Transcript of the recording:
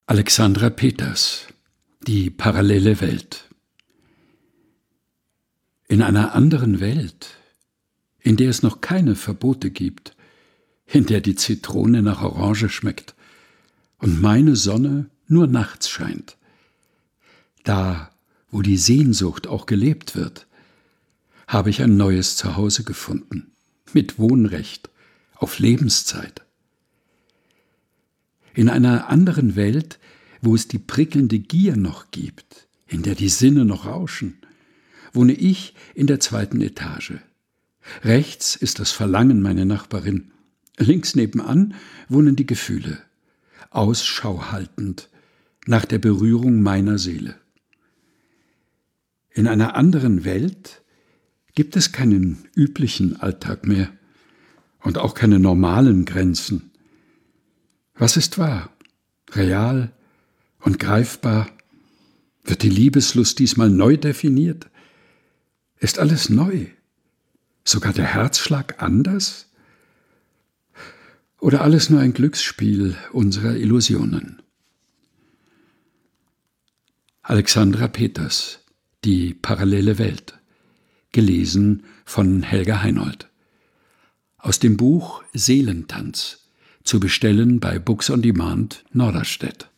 Alexandra Peters, die parallele Welt. In einer anderen Welt, in der es noch keine Verbote gibt, in der die Zitrone nach Orange schmeckt und meine Sonne nur nachts scheint, da, wo die Sehnsucht auch gelebt wird, habe ich ein neues Zuhause gefunden, mit Wohnrecht, auf Lebenszeit. In einer anderen Welt, wo es die prickelnde Gier noch gibt, in der die Sinne noch rauschen, wohne ich in der 2. Etage. Rechts ist das Verlangen meine Nachbarin, links nebenan wohnen die Gefühle, Ausschau haltend nach der Berührung meiner Seele. In einer anderen Welt gibt es keinen üblichen Alltag mehr und auch keine normalen Grenzen. Was ist wahr, real und greifbar? Wird die Liebeslust diesmal neu definiert? Ist alles neu? Sogar der Herzschlag anders? Oder alles nur ein Glücksspiel unserer Illusionen? Alexandra Peters, die parallele Welt. Gelesen von Helga Heinold. Aus dem Buch Seelentanz. Zu bestellen bei Books on Demand, Norderstedt.